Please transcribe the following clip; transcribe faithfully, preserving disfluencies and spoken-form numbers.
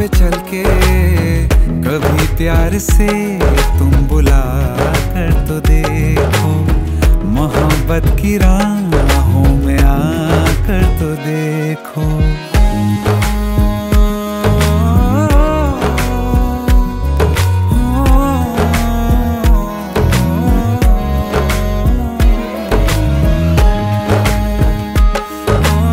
पे चल के कभी प्यार से तुम बुला कर तो देखो, मोहब्बत की राहों में आकर तो देखो।